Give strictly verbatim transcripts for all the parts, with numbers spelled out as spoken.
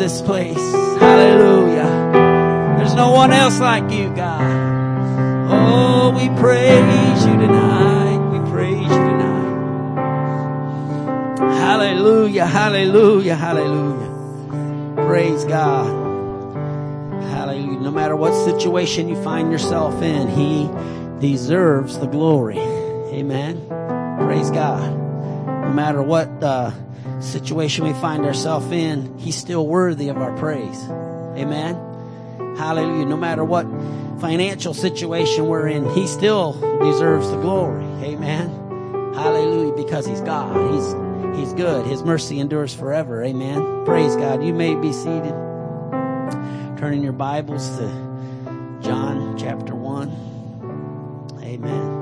this place. Hallelujah. There's no one else like you, God. Oh, we praise you tonight. We praise you tonight. Hallelujah, hallelujah, hallelujah. Praise God. Hallelujah. No matter what situation you find yourself in, He deserves the glory. Amen. Praise God. No matter what uh, situation we find ourselves in, He's still worthy of our praise. Amen. Hallelujah. No matter what financial situation we're in, He still deserves the glory. Amen. Hallelujah. Because He's God. He's He's good. His mercy endures forever. Amen. Praise God. You may be seated. Turn in your Bibles to John chapter one. Amen.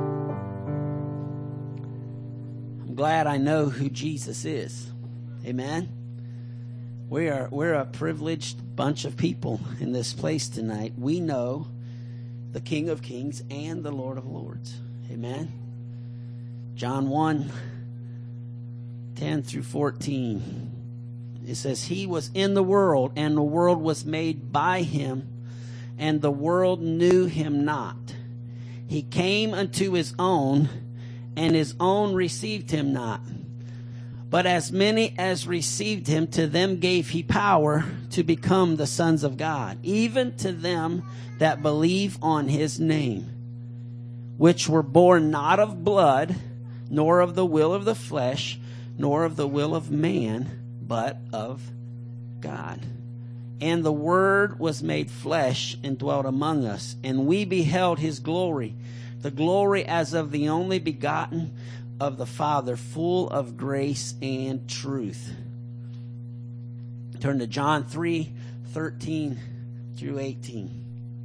I'm glad I know who Jesus is. Amen. We are we're a privileged bunch of people in this place tonight. We know the King of Kings and the Lord of Lords. Amen. John one, ten through fourteen. It says, He was in the world, and the world was made by Him, and the world knew Him not. He came unto His own, and His own received Him not. But as many as received Him, to them gave He power to become the sons of God, even to them that believe on His name, which were born not of blood, nor of the will of the flesh, nor of the will of man, but of God. And the Word was made flesh and dwelt among us, and we beheld His glory, the glory as of the only begotten of the Father, full of grace and truth. Turn to John three, thirteen through eighteen.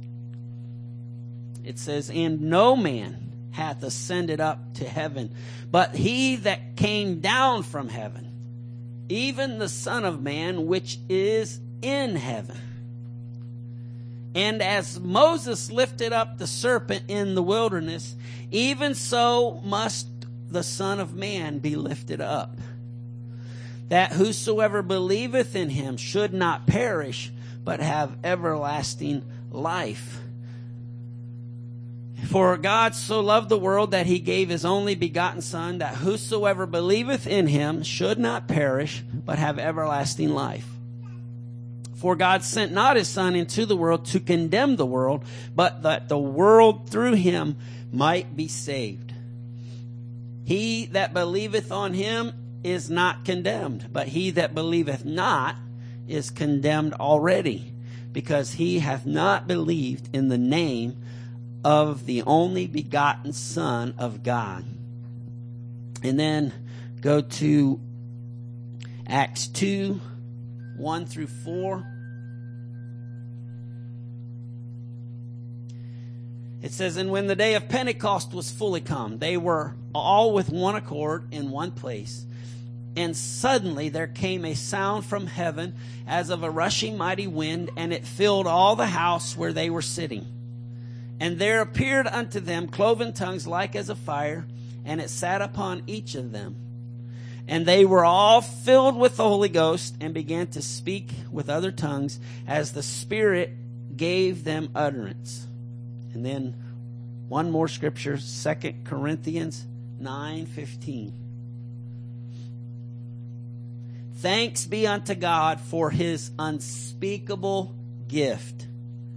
It says, And no man hath ascended up to heaven, but He that came down from heaven, even the Son of Man, which is in heaven. And as Moses lifted up the serpent in the wilderness, even so must the Son of Man be lifted up, that whosoever believeth in Him should not perish, but have everlasting life. For God so loved the world that He gave His only begotten Son, that whosoever believeth in Him should not perish, but have everlasting life. For God sent not His Son into the world to condemn the world, but that the world through Him might be saved. He that believeth on Him is not condemned, but he that believeth not is condemned already, because he hath not believed in the name of the only begotten Son of God. And then go to Acts two, one through four. It says, And when the day of Pentecost was fully come, they were all with one accord in one place. And suddenly there came a sound from heaven as of a rushing mighty wind, and it filled all the house where they were sitting. And there appeared unto them cloven tongues like as of fire, and it sat upon each of them. And they were all filled with the Holy Ghost, and began to speak with other tongues as the Spirit gave them utterance. And then one more scripture, Second Corinthians nine fifteen. Thanks be unto God for His unspeakable gift.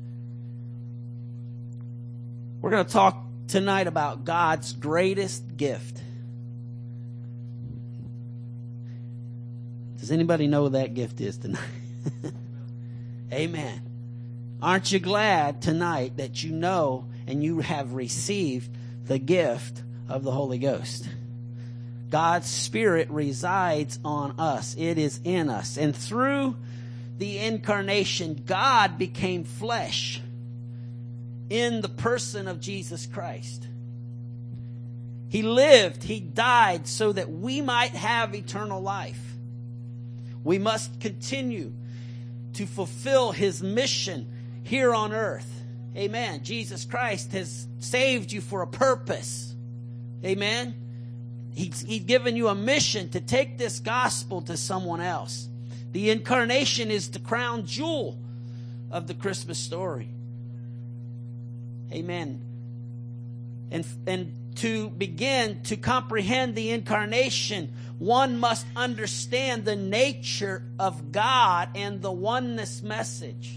We're going to talk tonight about God's greatest gift. Does anybody know what that gift is tonight? Amen. Aren't you glad tonight that you know and you have received the gift of the Holy Ghost? God's Spirit resides on us. It is in us. And through the incarnation, God became flesh in the person of Jesus Christ. He lived, He died so that we might have eternal life. We must continue to fulfill His mission here on earth. Amen. Jesus Christ has saved you for a purpose. Amen. He's, he's given you a mission to take this gospel to someone else. The incarnation is the crown jewel of the Christmas story. Amen. And, and to begin to comprehend the incarnation, one must understand the nature of God and the oneness message.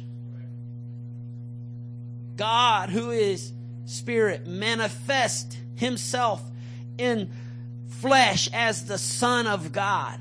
God, who is Spirit, manifest Himself in flesh as the Son of God,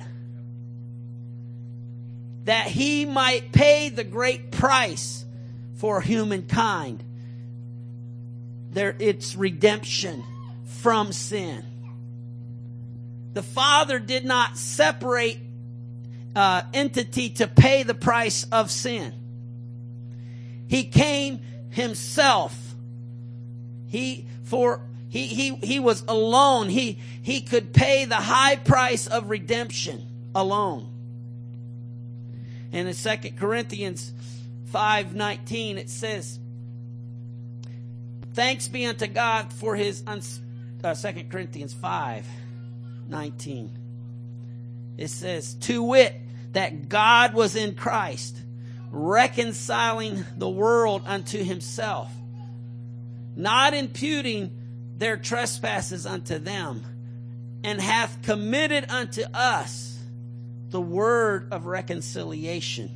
that He might pay the great price for humankind. There, it's redemption from sin. The Father did not separate uh, entity to pay the price of sin. He came Himself. He for he he he was alone. He he could pay the high price of redemption alone. And in Second Corinthians five nineteen it says, "Thanks be unto God for His uns- uh, Second Corinthians five nineteen. It says, "To wit, that God was in Christ, reconciling the world unto Himself, not imputing their trespasses unto them, and hath committed unto us the word of reconciliation."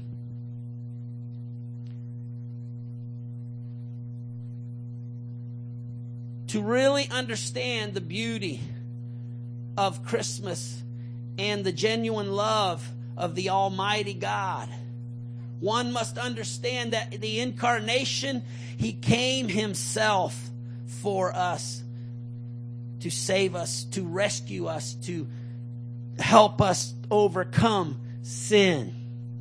To really understand the beauty of Christmas and the genuine love of the Almighty God, one must understand that the incarnation, He came Himself for us, to save us, to rescue us, to help us overcome sin.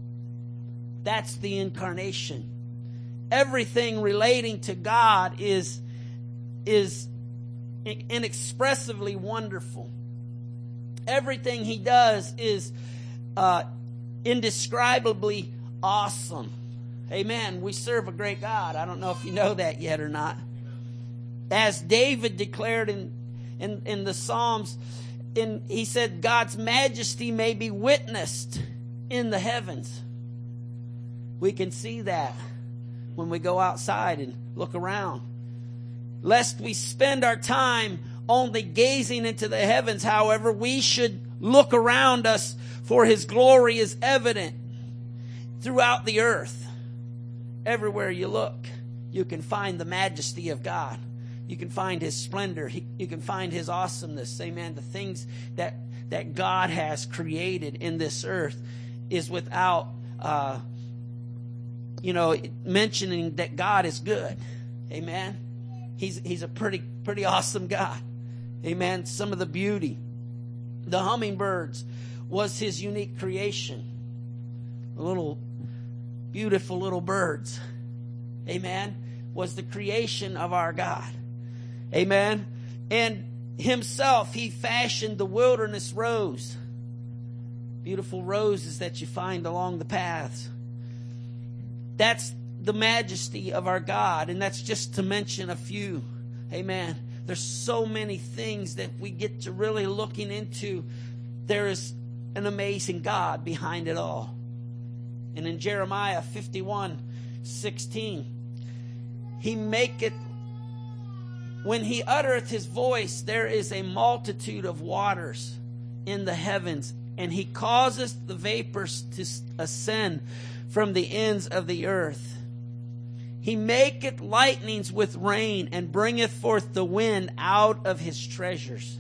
That's the incarnation. Everything relating to God is, is inexpressively wonderful. Everything He does is uh, indescribably awesome. Amen. We serve a great God. I don't know if you know that yet or not. As David declared in in, in the Psalms, in, he said, God's majesty may be witnessed in the heavens. We can see that when we go outside and look around. Lest we spend our time only gazing into the heavens, however, we should look around us, for His glory is evident throughout the earth. Everywhere you look, you can find the majesty of God. You can find His splendor. You can find His awesomeness. Amen. The things that, that God has created in this earth is without, uh, you know, mentioning that God is good. Amen. He's, he's a pretty, pretty awesome God. Amen. Some of the beauty. The hummingbirds was His unique creation. Little, beautiful little birds. Amen. Was the creation of our God. Amen. And Himself, He fashioned the wilderness rose. Beautiful roses that you find along the paths. That's the majesty of our God. And that's just to mention a few. Amen. There's so many things that we get to really looking into. There is an amazing God behind it all. And in Jeremiah fifty-one sixteen, He maketh, when He uttereth His voice, there is a multitude of waters in the heavens, and He causeth the vapors to ascend from the ends of the earth. He maketh lightnings with rain, and bringeth forth the wind out of His treasures.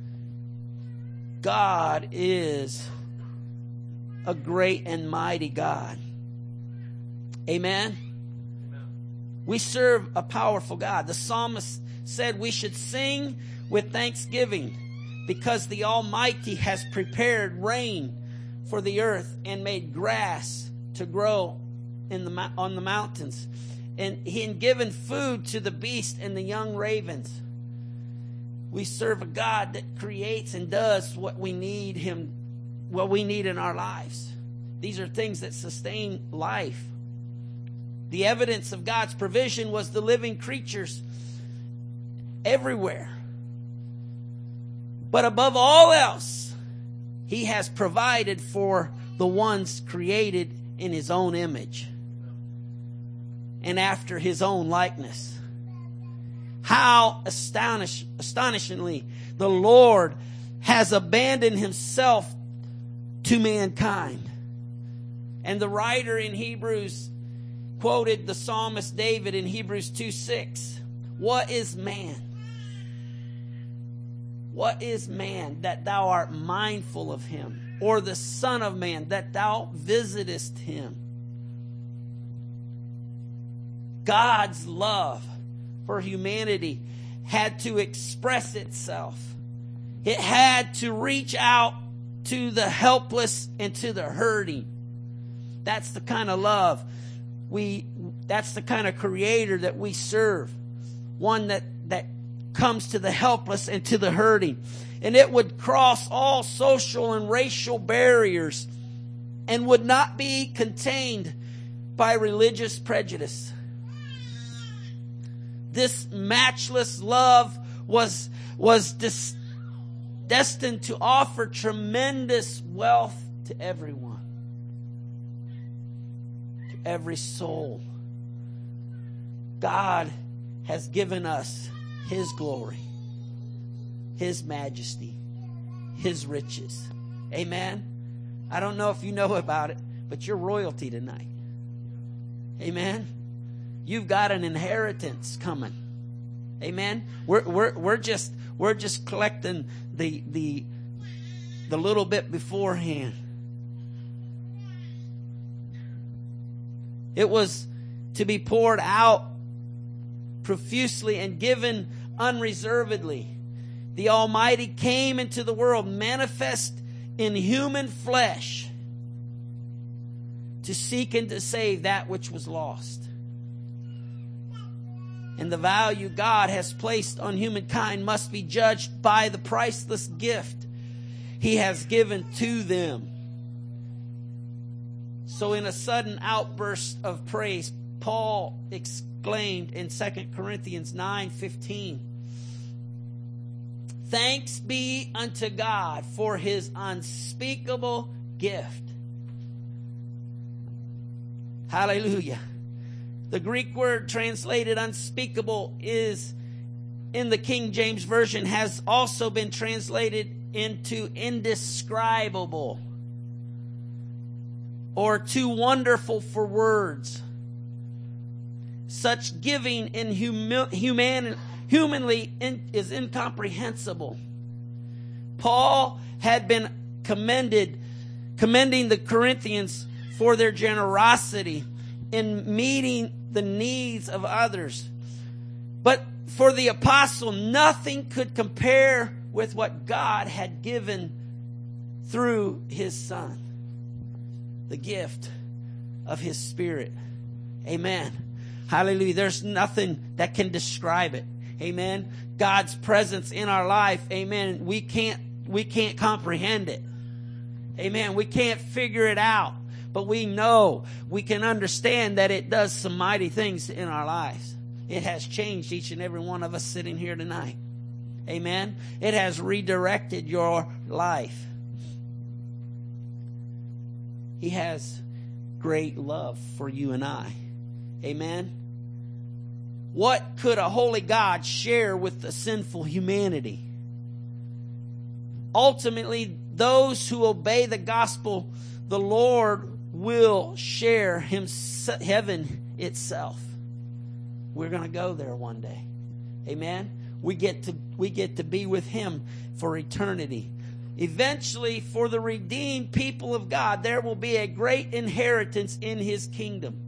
God is a great and mighty God. Amen. We serve a powerful God. The psalmist said we should sing with thanksgiving, because the Almighty has prepared rain for the earth and made grass to grow in the on the mountains, and He had given food to the beast and the young ravens. We serve a God that creates and does what we need Him, what we need in our lives. These are things that sustain life. The evidence of God's provision was the living creatures everywhere. But above all else, He has provided for the ones created in His own image and after His own likeness. How astonish, astonishingly the Lord has abandoned Himself to mankind. And the writer in Hebrews quoted the psalmist David in Hebrews two six. What is man? What is man that thou art mindful of him? Or the son of man that thou visitest him? God's love for humanity had to express itself. It had to reach out to the helpless and to the hurting. That's the kind of love we, that's the kind of creator that we serve. One that, that comes to the helpless and to the hurting. And it would cross all social and racial barriers and would not be contained by religious prejudice. This matchless love was, was dis, destined to offer tremendous wealth to everyone, to every soul. God has given us His glory, His majesty, His riches. Amen. I don't know if you know about it, but you're royalty tonight. Amen. You've got an inheritance coming. Amen. We're we're we're just we're just collecting the the the little bit beforehand. It was to be poured out profusely and given unreservedly. The Almighty came into the world manifest in human flesh to seek and to save that which was lost. And the value God has placed on humankind must be judged by the priceless gift He has given to them. So in a sudden outburst of praise, Paul exclaimed in Second Corinthians nine fifteen, "Thanks be unto God for His unspeakable gift." Hallelujah. The Greek word translated unspeakable is, in the King James Version, has also been translated into indescribable or too wonderful for words. Such giving in humi- human, humanly in, is incomprehensible. Paul had been commended, commending the Corinthians for their generosity in meeting the needs of others. But for the apostle, nothing could compare with what God had given through His Son. The gift of His Spirit. Amen. Hallelujah. There's nothing that can describe it. Amen. God's presence in our life. Amen. We can't, we can't comprehend it. Amen. We can't figure it out. But we know, we can understand that it does some mighty things in our lives. It has changed each and every one of us sitting here tonight. Amen. It has redirected your life. He has great love for you and I. Amen. What could a holy God share with the sinful humanity? Ultimately, those who obey the gospel, the Lord will share him, heaven itself. We're going to go there one day. Amen. We get to we get to be with Him for eternity. Eventually, for the redeemed people of God, there will be a great inheritance in His kingdom.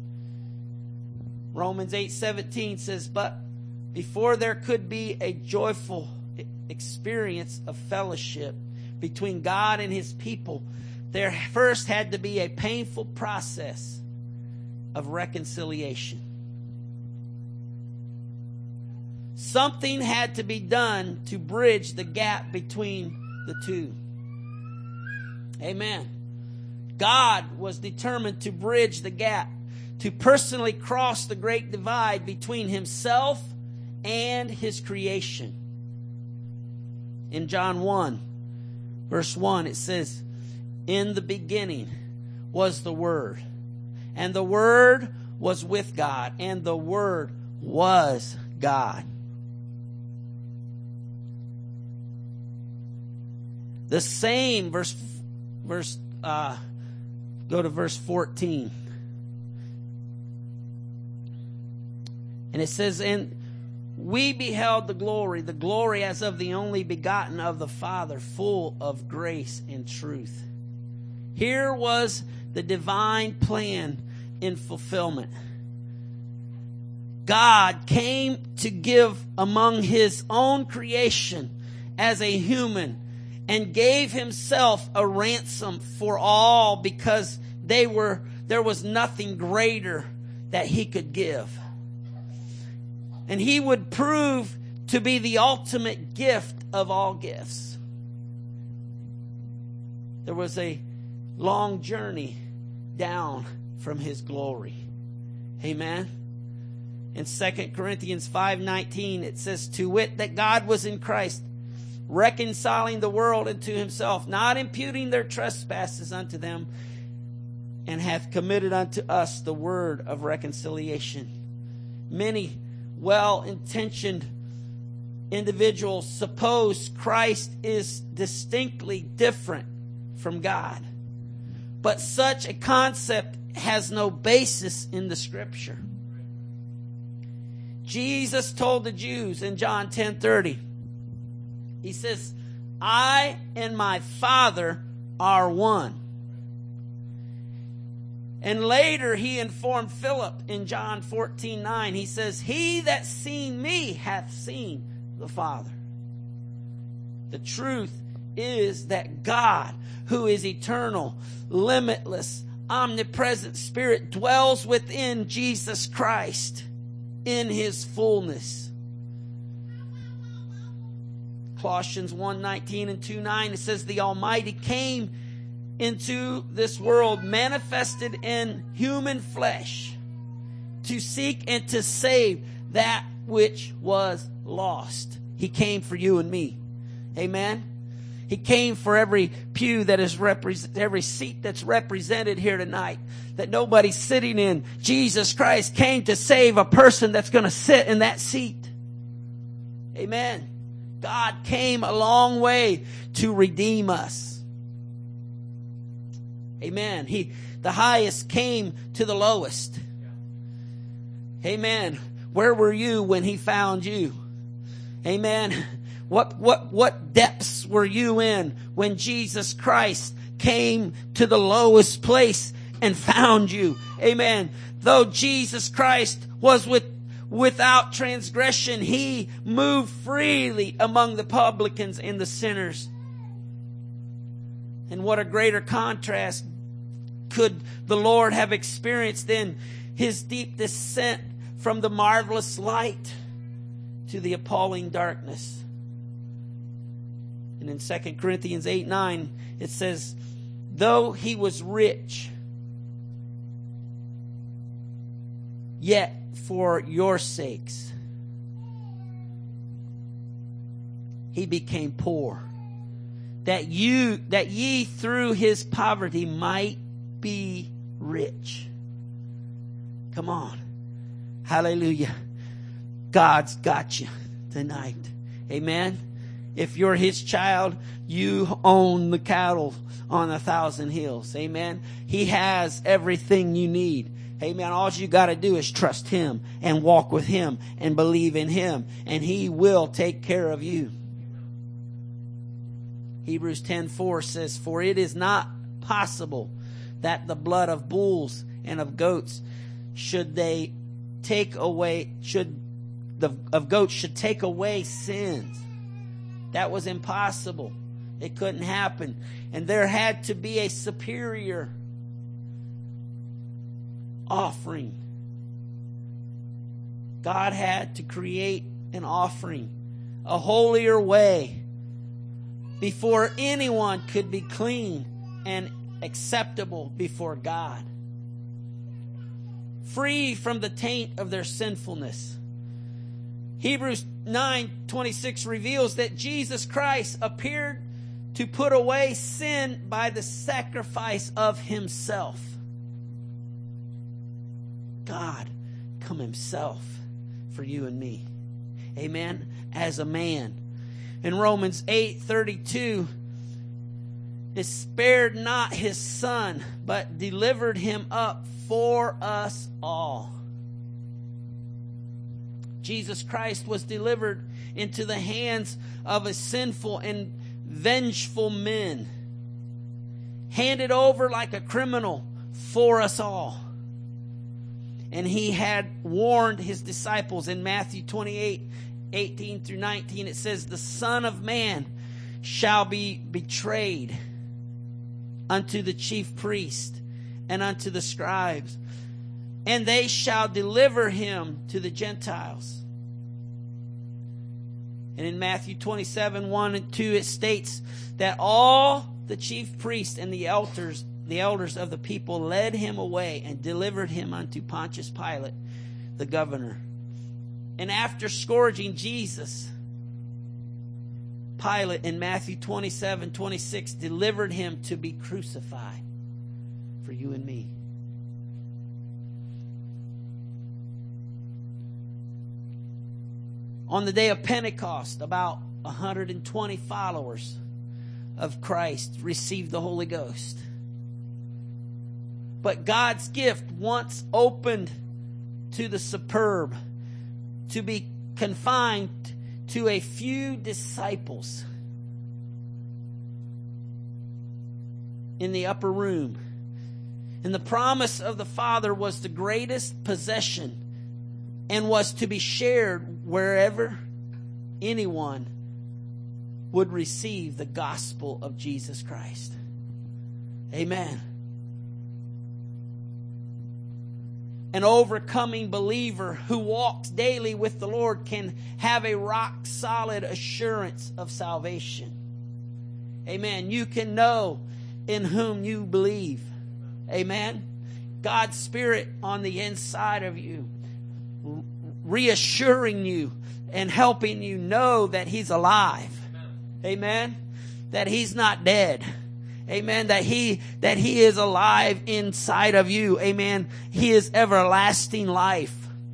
Romans eight seventeen says, "But before there could be a joyful experience of fellowship between God and His people, there first had to be a painful process of reconciliation." Something had to be done to bridge the gap between the two. Amen. God was determined to bridge the gap, to personally cross the great divide between Himself and His creation. In John one, verse one, it says, In the beginning was the Word, and the Word was with God, and the Word was God. The same verse, verse, uh, go to verse fourteen. And it says, and we beheld the glory, the glory as of the only begotten of the Father, full of grace and truth. Here was the divine plan in fulfillment. God came to give among his own creation as a human and gave himself a ransom for all, because they were there was nothing greater that he could give. And he would prove to be the ultimate gift of all gifts. There was a long journey down from his glory. Amen. In Second Corinthians five nineteen, it says, to wit, that God was in Christ, reconciling the world unto himself, not imputing their trespasses unto them, and hath committed unto us the word of reconciliation. Many well-intentioned individuals suppose Christ is distinctly different from God. But such a concept has no basis in the Scripture. Jesus told the Jews in John ten thirty, he says, I and my Father are one. And later he informed Philip in John fourteen nine, he says, he that seen me hath seen the Father. The truth is that God, who is eternal, limitless, omnipresent Spirit, dwells within Jesus Christ in his fullness. Colossians one nineteen and two nine, it says, the Almighty came into this world, manifested in human flesh, to seek and to save that which was lost. He came for you and me. Amen. He came for every pew that is represent, every seat that's represented here tonight, that nobody's sitting in. Jesus Christ came to save a person that's going to sit in that seat. Amen. God came a long way to redeem us. Amen. He, the highest came to the lowest. Amen. Where were you when he found you? Amen. What, what, what depths were you in when Jesus Christ came to the lowest place and found you? Amen. Though Jesus Christ was with, without transgression, he moved freely among the publicans and the sinners. And what a greater contrast could the Lord have experienced than his deep descent from the marvelous light to the appalling darkness. And in Second Corinthians eight nine, it says, though he was rich, yet for your sakes he became poor, that you that ye through his poverty might be rich. Come on. Hallelujah. God's got you tonight. Amen. If you're his child, you own the cattle on a thousand hills. Amen. He has everything you need. Amen. All you got to do is trust him and walk with him and believe in him, and he will take care of you. Hebrews ten four says, for it is not possible that the blood of bulls and of goats should they take away, should the of goats should take away sins. That was impossible. It couldn't happen. And there had to be a superior offering. God had to create an offering, a holier way, before anyone could be clean and acceptable before God, free from the taint of their sinfulness. Hebrews nine twenty-six reveals that Jesus Christ appeared to put away sin by the sacrifice of himself. God come himself for you and me. Amen. As a man. In Romans eight thirty-two, it spared not his son, but delivered him up for us all. Jesus Christ was delivered into the hands of a sinful and vengeful men, handed over like a criminal for us all. And he had warned his disciples in Matthew twenty-eight, eighteen through nineteen. It says, the Son of Man shall be betrayed unto the chief priest and unto the scribes, and they shall deliver him to the Gentiles. And in Matthew twenty-seven, one and two, it states that all the chief priests and the elders, the elders of the people led him away and delivered him unto Pontius Pilate, the governor. And after scourging Jesus, Pilate in Matthew twenty-seven, twenty-six delivered him to be crucified for you and me. On the day of Pentecost, about one hundred twenty followers of Christ received the Holy Ghost. But God's gift, once opened to the superb, to be confined to a few disciples in the upper room. And the promise of the Father was the greatest possession and was to be shared wherever anyone would receive the gospel of Jesus Christ. Amen. An overcoming believer who walks daily with the Lord can have a rock solid assurance of salvation. Amen. You can know in whom you believe. Amen. God's Spirit on the inside of you, reassuring you and helping you know that He's alive. Amen. That He's not dead. Amen. That he, that he is alive inside of you. Amen. He is everlasting life.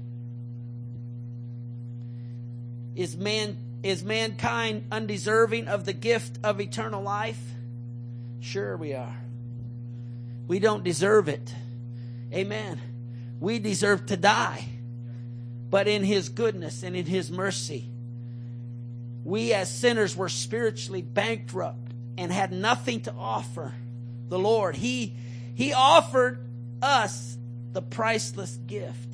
Is man, is mankind undeserving of the gift of eternal life? Sure we are. We don't deserve it. Amen. We deserve to die. But in His goodness and in His mercy, we as sinners were spiritually bankrupt and had nothing to offer the Lord. He, he offered us the priceless gift.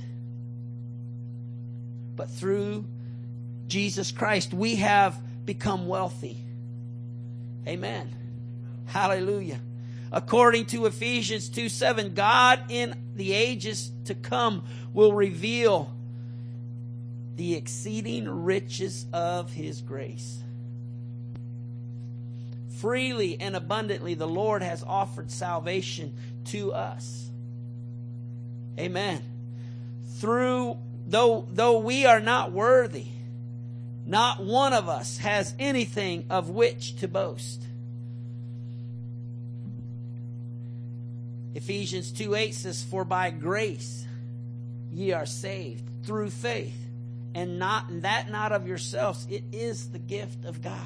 But through Jesus Christ, we have become wealthy. Amen. Hallelujah. According to Ephesians two seven, God in the ages to come will reveal the exceeding riches of His grace. Freely and abundantly, the Lord has offered salvation to us. Amen. Through, though, though we are not worthy, not one of us has anything of which to boast. Ephesians two eight says, for by grace ye are saved through faith, and not and that not of yourselves, it is the gift of God.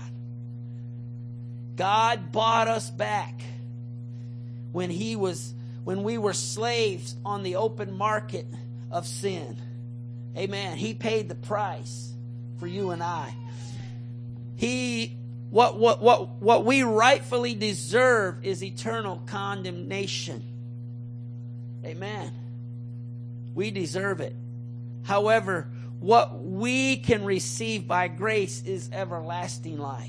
God bought us back when he was when we were slaves on the open market of sin. Amen. He paid the price for you and I. He what what what what we rightfully deserve is eternal condemnation. Amen. We deserve it. However, what we can receive by grace is everlasting life.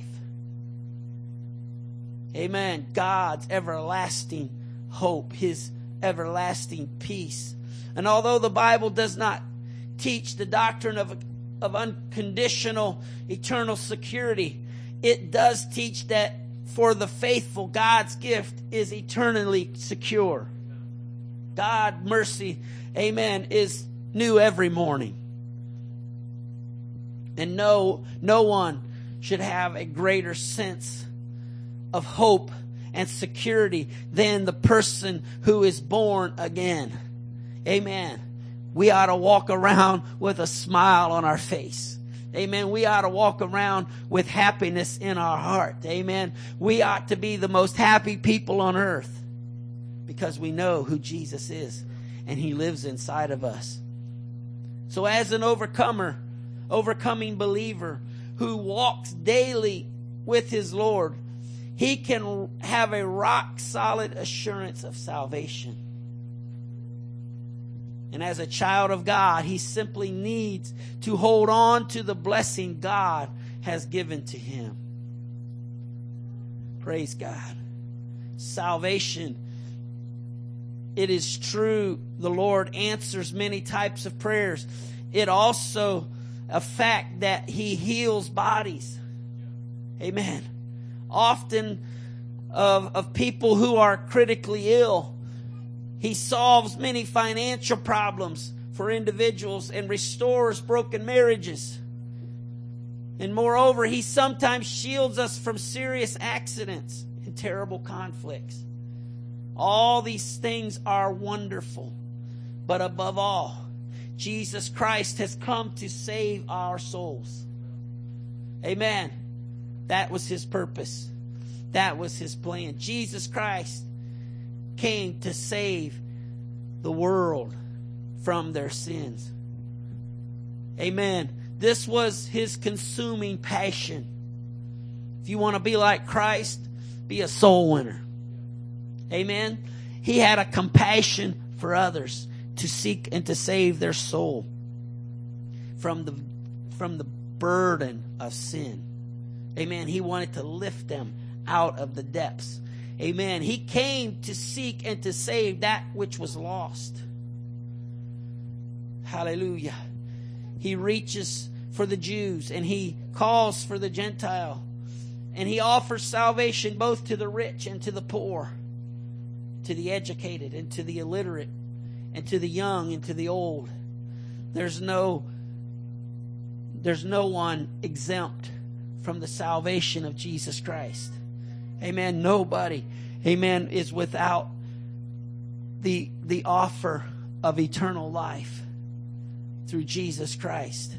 Amen. God's everlasting hope, His everlasting peace. And although the Bible does not teach the doctrine of, of unconditional eternal security, it does teach that for the faithful, God's gift is eternally secure. God's mercy, amen, is new every morning. And no, no one should have a greater sense of hope and security than the person who is born again. Amen. We ought to walk around with a smile on our face. Amen. We ought to walk around with happiness in our heart. Amen. We ought to be the most happy people on earth because we know who Jesus is and He lives inside of us. So as an overcomer, overcoming believer who walks daily with his Lord, he can have a rock solid assurance of salvation. And as a child of God, he simply needs to hold on to the blessing God has given to him. Praise God. Salvation. It is true, the Lord answers many types of prayers. It also a fact that He heals bodies. Amen. Often of, of people who are critically ill, He solves many financial problems for individuals and restores broken marriages. And moreover, He sometimes shields us from serious accidents and terrible conflicts. All these things are wonderful. But above all, Jesus Christ has come to save our souls. Amen. That was His purpose. That was His plan. Jesus Christ came to save the world from their sins. Amen. This was His consuming passion. If you want to be like Christ, be a soul winner. Amen. He had a compassion for others to seek and to save their soul from the from the burden of sin. Amen. He wanted to lift them out of the depths. Amen. He came to seek and to save that which was lost. Hallelujah. He reaches for the Jews and He calls for the Gentile. And He offers salvation both to the rich and to the poor, to the educated and to the illiterate, and to the young and to the old. There's no, there's no one exempt from the salvation of Jesus Christ. Amen. Nobody, amen, is without the, the offer of eternal life through Jesus Christ.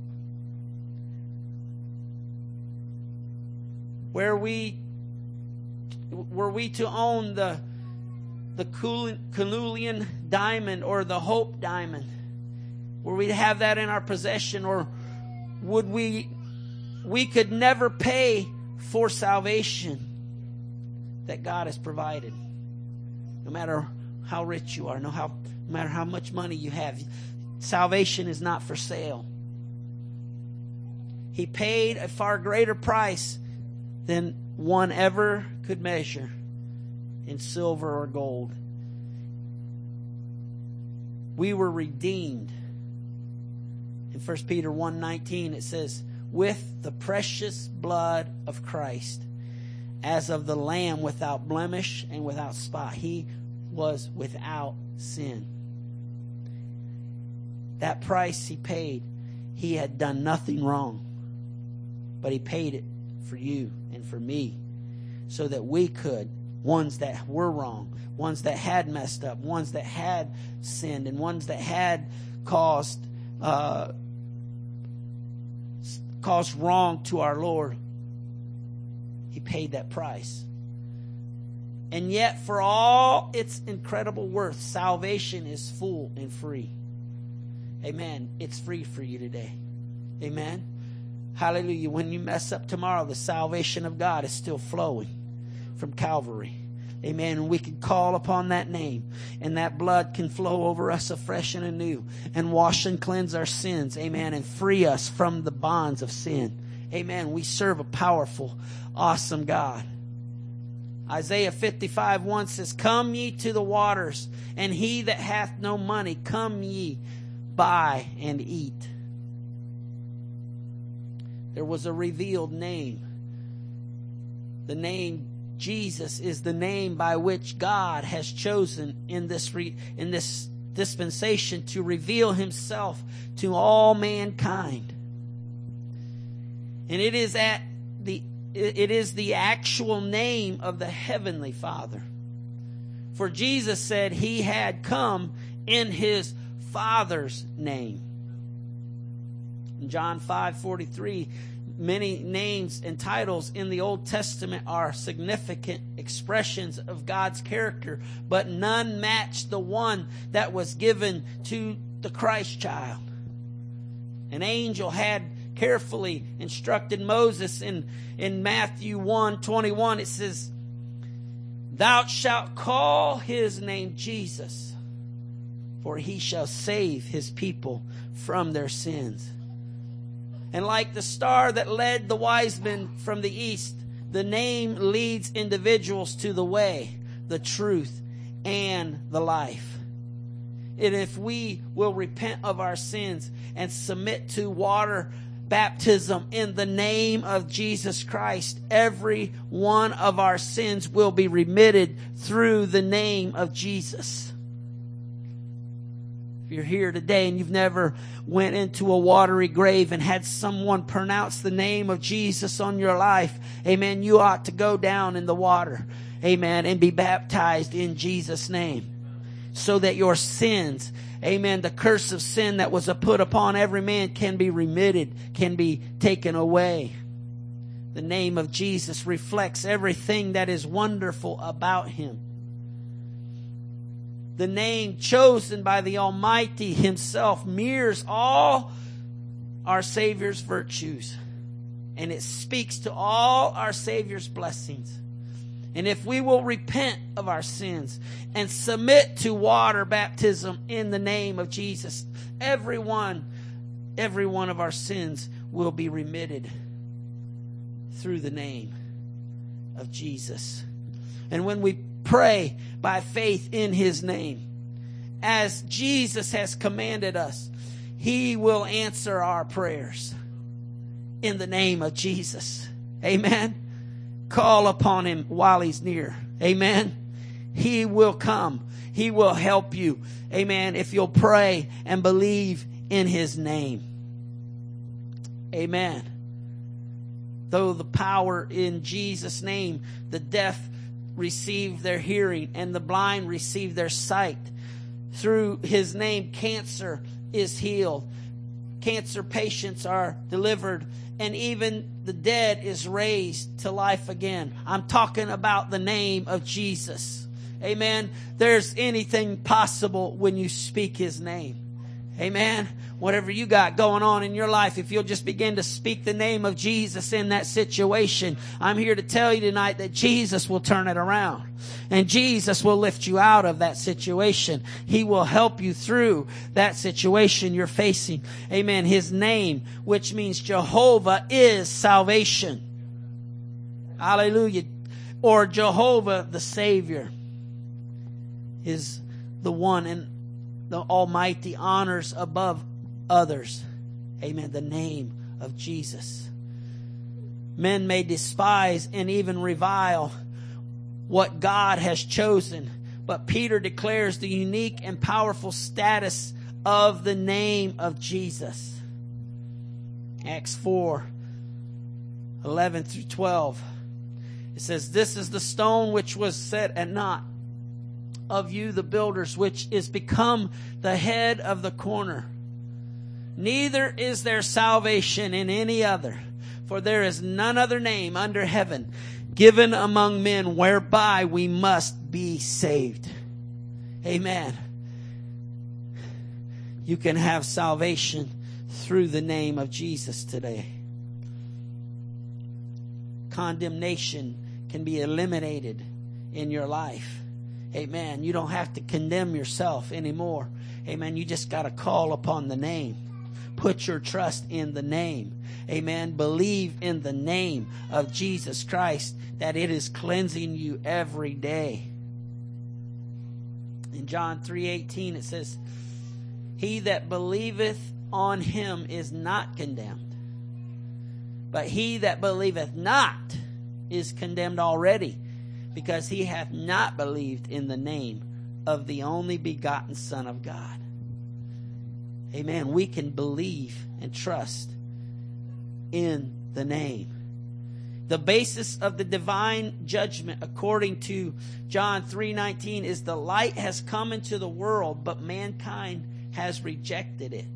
Where we, were we to own the the Cullinan diamond or the Hope diamond? Were we to have that in our possession, or would we, we could never pay for salvation that God has provided. No matter how rich you are, no, how, no matter how much money you have, salvation is not for sale. He paid a far greater price than one ever could measure in silver or gold. We were redeemed. In First Peter one nineteen it says, with the precious blood of Christ, as of the Lamb without blemish and without spot. He was without sin. That price He paid, He had done nothing wrong, but He paid it for you and for me, so that we could, ones that were wrong, ones that had messed up, ones that had sinned, and ones that had caused uh, caused wrong to our Lord. He paid that price. And yet, for all its incredible worth, salvation is full and free. Amen. It's free for you today. Amen. Hallelujah. When you mess up tomorrow, the salvation of God is still flowing from Calvary. Amen. And we can call upon that name, and that blood can flow over us afresh and anew and wash and cleanse our sins. Amen. And free us from the bonds of sin. Amen. We serve a powerful, awesome God. Isaiah fifty-five one says, come ye to the waters, and he that hath no money, come ye, buy and eat. There was a revealed name. The name Jesus is the name by which God has chosen in this re, in this dispensation to reveal Himself to all mankind. And it is at the it is the actual name of the Heavenly Father. For Jesus said he had come in his Father's name. In John five forty-three, many names and titles in the Old Testament are significant expressions of God's character, but none match the one that was given to the Christ child. An angel had carefully instructed Moses in, in Matthew one twenty-one. It says, "Thou shalt call his name Jesus, for he shall save his people from their sins." And like the star that led the wise men from the east, the name leads individuals to the way, the truth, and the life. And if we will repent of our sins and submit to water baptism in the name of Jesus Christ, every one of our sins will be remitted through the name of Jesus. If you're here today and you've never went into a watery grave and had someone pronounce the name of Jesus on your life, amen, you ought to go down in the water, amen, and be baptized in Jesus' name, so that your sins, amen, the curse of sin that was put upon every man can be remitted, can be taken away. The name of Jesus reflects everything that is wonderful about him. The name chosen by the Almighty himself mirrors all our Savior's virtues, and it speaks to all our Savior's blessings. And if we will repent of our sins and submit to water baptism in the name of Jesus, every one, every one of our sins will be remitted through the name of Jesus. And when we pray by faith in his name, as Jesus has commanded us, he will answer our prayers in the name of Jesus. Amen. Call upon him while he's near. Amen. He will come. He will help you. Amen. If you'll pray and believe in his name. Amen. Though the power in Jesus' name, the deaf receive their hearing and the blind receive their sight. Through his name, cancer is healed. Cancer patients are delivered, and even the dead is raised to life again. I'm talking about the name of Jesus. Amen. There's anything possible when you speak his name. Amen. Whatever you got going on in your life, if you'll just begin to speak the name of Jesus in that situation, I'm here to tell you tonight that Jesus will turn it around. And Jesus will lift you out of that situation. He will help you through that situation you're facing. Amen. His name, which means Jehovah, is salvation. Hallelujah. Or Jehovah the Savior is the one and the Almighty honors above others. Amen. The name of Jesus. Men may despise and even revile what God has chosen, but Peter declares the unique and powerful status of the name of Jesus. Acts four, eleven through twelve. It says, "This is the stone which was set at naught of you, the builders, which is become the head of the corner. Neither is there salvation in any other, for there is none other name under heaven given among men whereby we must be saved." Amen. You can have salvation through the name of Jesus today. Condemnation can be eliminated in your life. Amen. You don't have to condemn yourself anymore. Amen. You just got to call upon the name. Put your trust in the name. Amen. Believe in the name of Jesus Christ, that it is cleansing you every day. In John three eighteen it says, "He that believeth on him is not condemned, but he that believeth not is condemned already, because he hath not believed in the name of the only begotten Son of God." Amen. We can believe and trust in the name. The basis of the divine judgment, according to John three nineteen, is the light has come into the world, but mankind has rejected it.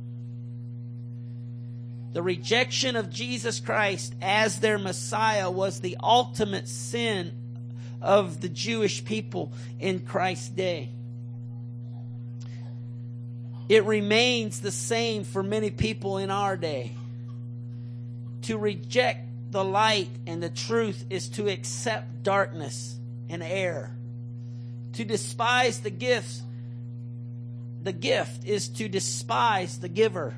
The rejection of Jesus Christ as their Messiah was the ultimate sin of the Jewish people in Christ's day. It remains the same for many people in our day. To reject the light and the truth is to accept darkness and error. To despise the gifts, the gift is to despise the giver.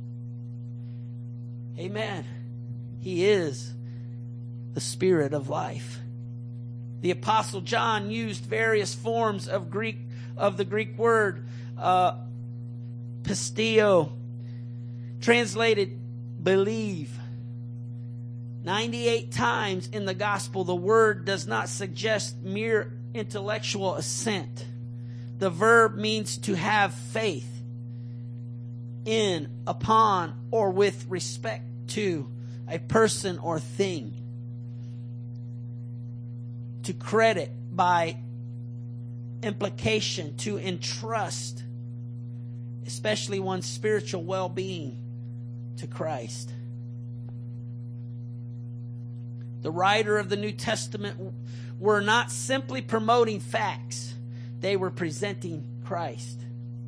Amen. He is the Spirit of life. The Apostle John used various forms of Greek of the Greek word uh, pisteo, translated believe. ninety-eight times in the gospel, the word does not suggest mere intellectual assent. The verb means to have faith in, upon, or with respect to a person or thing. To credit by implication, to entrust, especially one's spiritual well-being, to Christ. The writer of the New Testament were not simply promoting facts. They were presenting Christ.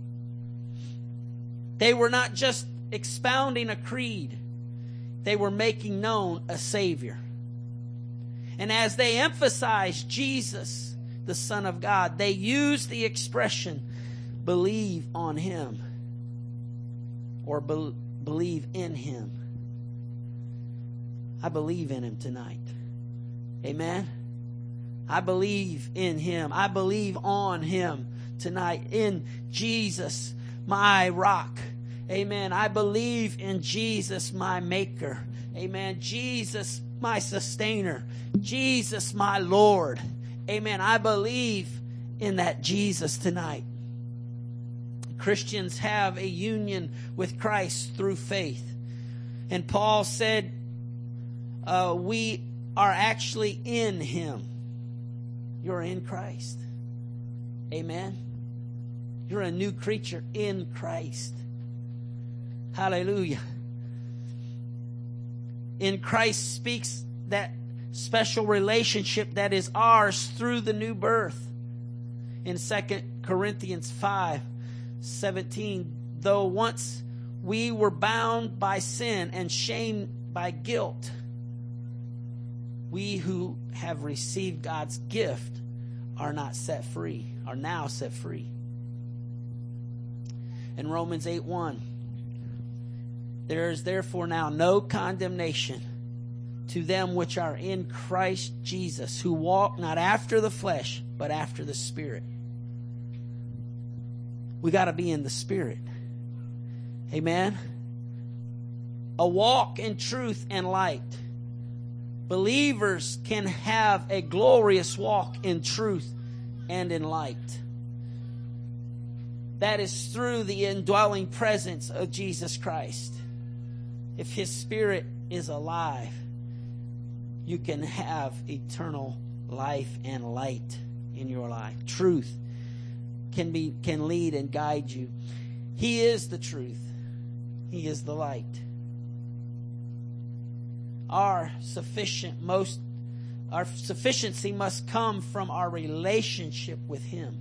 They were not just expounding a creed. They were making known a Savior. And as they emphasized Jesus, the Son of God, they used the expression, believe on Him, or be- believe in Him. I believe in Him tonight. Amen. I believe in Him. I believe on Him tonight. In Jesus, my rock. Amen. I believe in Jesus, my maker. Amen. Jesus, my sustainer. Jesus, my Lord. Amen. I believe in that Jesus tonight. Christians have a union with Christ through faith. And Paul said, uh, we are actually in Him. You're in Christ. Amen. You're a new creature in Christ. Hallelujah. In Christ speaks that special relationship that is ours through the new birth. In Second Corinthians five seventeen, though once we were bound by sin and shamed by guilt, we who have received God's gift are not set free, are now set free. In Romans eight one, there is therefore now no condemnation to them which are in Christ Jesus, who walk not after the flesh, but after the Spirit. We got to be in the Spirit. Amen. A walk in truth and light. Believers can have a glorious walk in truth and in light. That is through the indwelling presence of Jesus Christ. If His Spirit is alive, you can have eternal life and light in your life. Truth can be can lead and guide you. He is the truth. He is the light. Our sufficient most our sufficiency must come from our relationship with Him.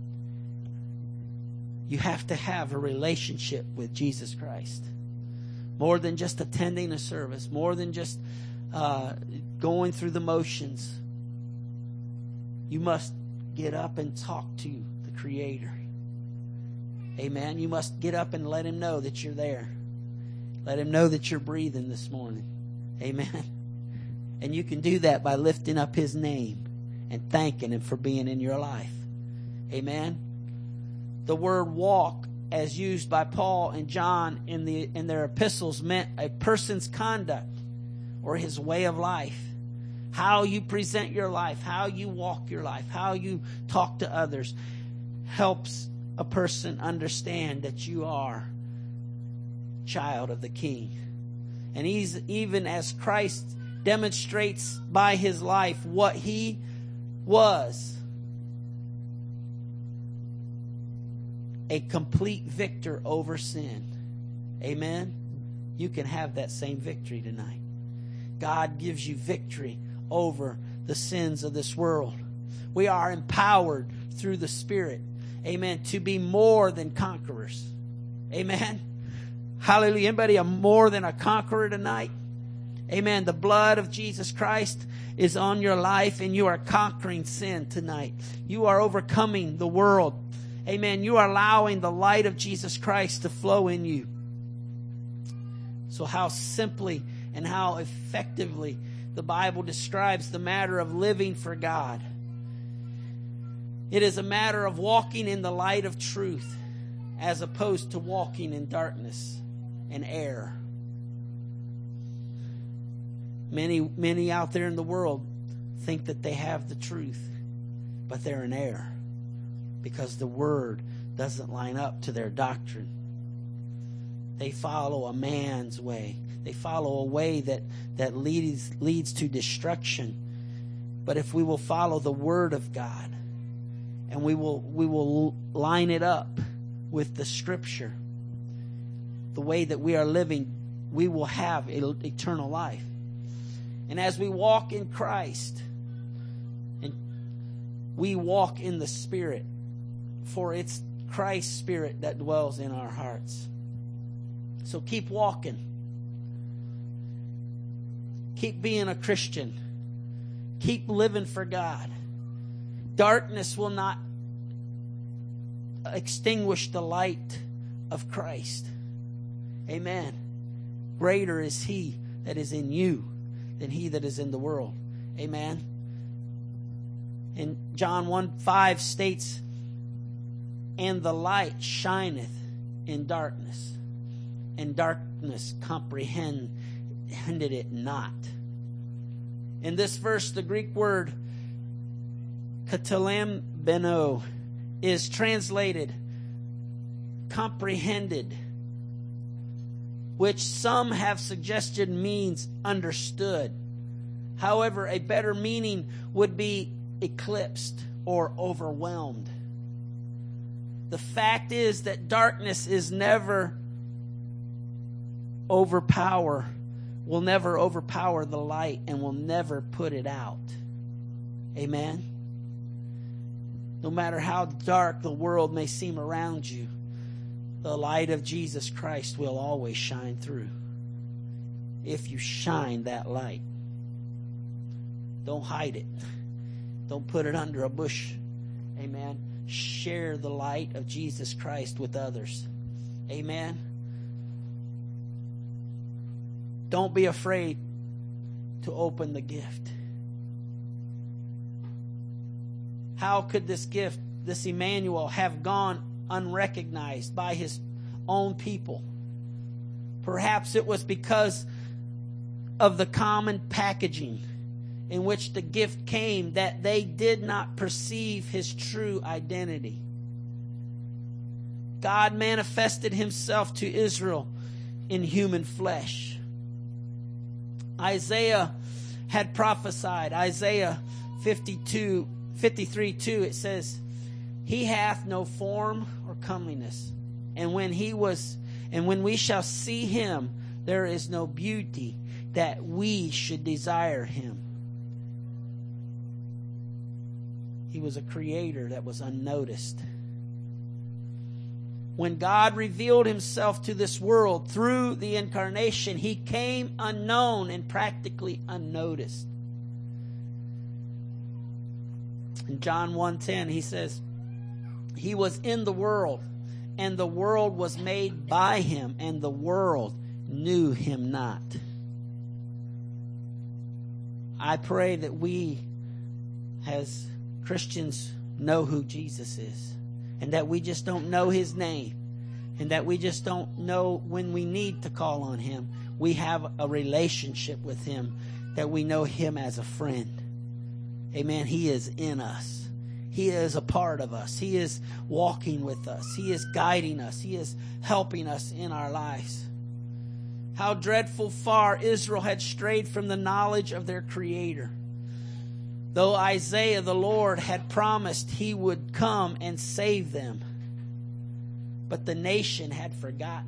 You have to have a relationship with Jesus Christ. More than just attending a service, more than just uh, going through the motions. You must get up and talk to the Creator. Amen. You must get up and let Him know that you're there. Let Him know that you're breathing this morning. Amen. And you can do that by lifting up His name and thanking Him for being in your life. Amen. The word walk, as used by Paul and John in the in their epistles, meant a person's conduct or his way of life. How you present your life, how you walk your life, how you talk to others helps a person understand that you are a child of the King. And he's even as Christ demonstrates by his life what he was. A complete victor over sin. Amen? You can have that same victory tonight. God gives you victory over the sins of this world. We are empowered through the Spirit, amen, to be more than conquerors. Amen. Hallelujah. Anybody a more than a conqueror tonight? Amen. The blood of Jesus Christ is on your life, and you are conquering sin tonight. You are overcoming the world. Amen. You are allowing the light of Jesus Christ to flow in you. So how simply and how effectively the Bible describes the matter of living for God. It is a matter of walking in the light of truth as opposed to walking in darkness and error. Many, many out there in the world think that they have the truth, but they're in error because the Word doesn't line up to their doctrine. They follow a man's way. They follow a way that, that leads, leads to destruction. But if we will follow the Word of God, and we will we will line it up with the Scripture, the way that we are living, we will have eternal life. And as we walk in Christ, and we walk in the Spirit, for it's Christ's Spirit that dwells in our hearts. So keep walking. Keep being a Christian. Keep living for God. Darkness will not extinguish the light of Christ. Amen. Greater is He that is in you than he that is in the world. Amen. And John one five states, and the light shineth in darkness, and darkness comprehended it not. In this verse, the Greek word katalambeno is translated comprehended, which some have suggested means understood. However, a better meaning would be eclipsed or overwhelmed. The fact is that darkness is never overpower, will never overpower the light and will never put it out. Amen. No matter how dark the world may seem around you, the light of Jesus Christ will always shine through. If you shine that light, don't hide it. Don't put it under a bush. Amen. Share the light of Jesus Christ with others. Amen. Don't be afraid to open the gift. How could this gift, this Emmanuel, have gone unrecognized by his own people? Perhaps it was because of the common packaging in which the gift came that they did not perceive his true identity. God manifested himself to Israel in human flesh. Isaiah had prophesied, Isaiah fifty-two, fifty-three two, it says, he hath no form or comeliness, and when he was, and when we shall see him, there is no beauty that we should desire him. He was a creator that was unnoticed. When God revealed himself to this world through the incarnation, he came unknown and practically unnoticed. In John one ten, he says, he was in the world, and the world was made by him, and the world knew him not. I pray that we, as Christians, know who Jesus is, and that we just don't know his name, and that we just don't know when we need to call on him. We have a relationship with him, that we know him as a friend. Amen. He is in us. He is a part of us. He is walking with us. He is guiding us. He is helping us in our lives. how dreadful far Israel had strayed from the knowledge of their Creator. Though Isaiah, the Lord, had promised he would come and save them, but the nation had forgotten.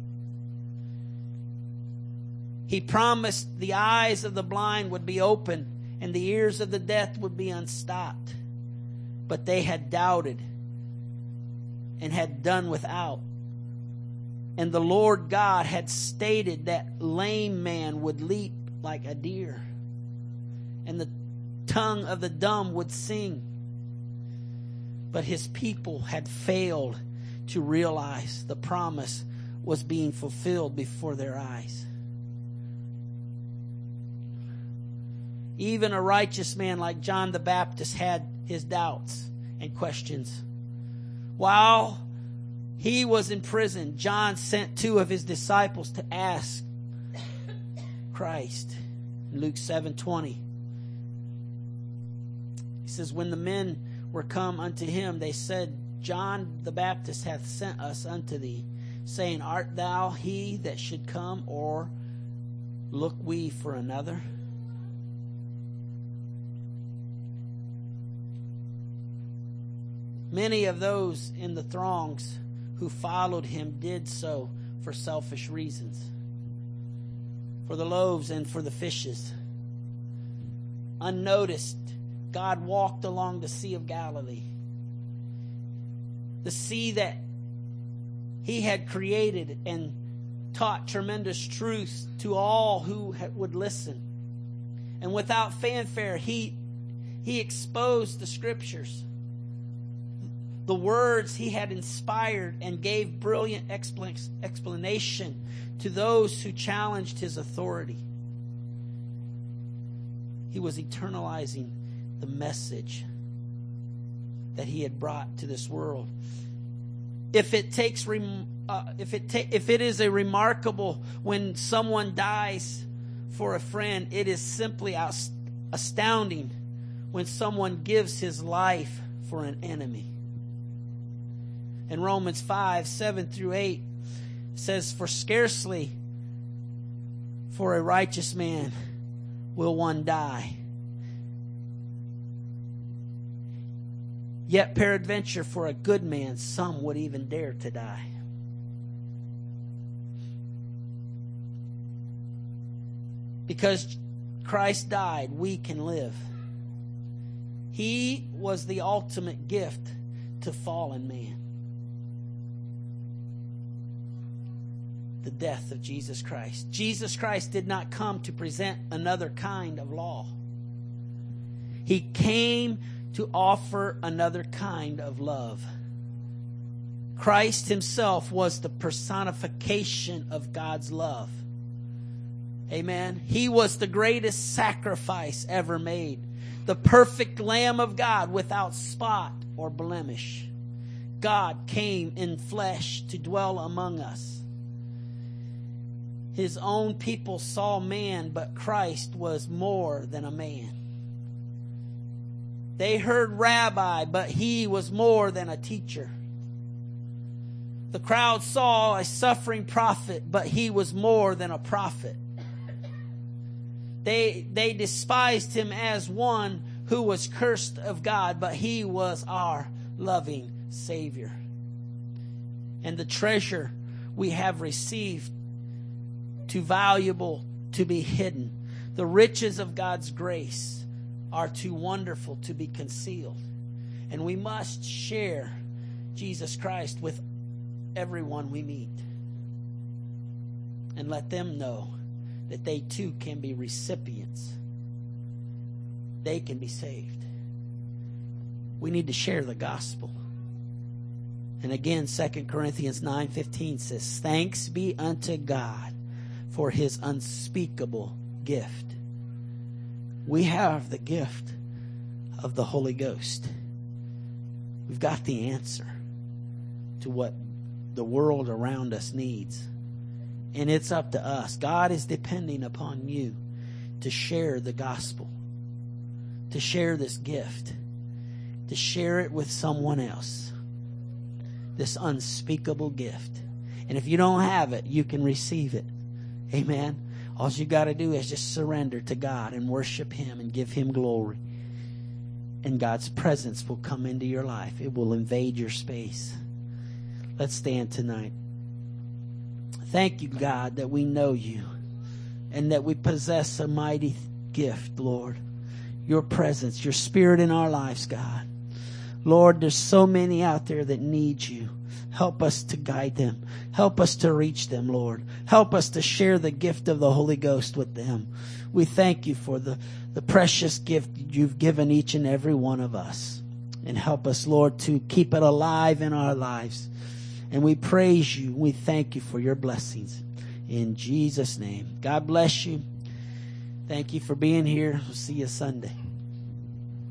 He promised the eyes of the blind would be opened and the ears of the deaf would be unstopped. But they had doubted and had done without. And the Lord God had stated that lame man would leap like a deer, and the tongue of the dumb would sing. But his people had failed to realize the promise was being fulfilled before their eyes. Even a righteous man like John the Baptist had his doubts and questions. While he was in prison, John sent two of his disciples to ask Christ. In Luke seven twenty. He says, when the men were come unto him, they said, John the Baptist hath sent us unto thee, saying, art thou he that should come, or look we for another? Many of those in the throngs who followed him did so for selfish reasons, for the loaves and for the fishes. Unnoticed, God walked along the Sea of Galilee, the sea that he had created and taught tremendous truths to all who would listen. And without fanfare, he, he exposed the scriptures, the words he had inspired, and gave brilliant explanation to those who challenged his authority. He was eternalizing the message that he had brought to this world. If it takes, uh, if it ta- if it is a remarkable when someone dies for a friend, it is simply astounding when someone gives his life for an enemy. In Romans five, seven through eight, it says, for scarcely for a righteous man will one die. Yet peradventure for a good man some would even dare to die. Because Christ died, we can live. He was the ultimate gift to fallen man. The death of Jesus Christ. Jesus Christ did not come to present another kind of law. He came to offer another kind of love. Christ himself was the personification of God's love. Amen. He was the greatest sacrifice ever made. The perfect Lamb of God without spot or blemish. God came in flesh to dwell among us. His own people saw man, but Christ was more than a man. They heard rabbi, but he was more than a teacher. The crowd saw a suffering prophet, but he was more than a prophet. They, they despised him as one who was cursed of God, but he was our loving Savior. And the treasure we have received, too valuable to be hidden. The riches of God's grace are too wonderful to be concealed. And we must share Jesus Christ with everyone we meet. And let them know that they too can be recipients. They can be saved. We need to share the gospel. And again, Second Corinthians nine fifteen says, thanks be unto God for his unspeakable gift. We have the gift of the Holy Ghost. We've got the answer to what the world around us needs. And it's up to us. God is depending upon you to share the gospel, to share this gift, to share it with someone else. This unspeakable gift. And if you don't have it, you can receive it Amen. All you got to do is just surrender to God and worship Him and give Him glory. And God's presence will come into your life. It will invade your space. Let's stand tonight. Thank you, God, that we know you and that we possess a mighty gift, Lord. Your presence, your Spirit in our lives, God. Lord, there's so many out there that need you. Help us to guide them. Help us to reach them, Lord. Help us to share the gift of the Holy Ghost with them. We thank you for the, the precious gift you've given each and every one of us. And help us, Lord, to keep it alive in our lives. And we praise you. We thank you for your blessings. In Jesus' name. God bless you. Thank you for being here. We'll see you Sunday.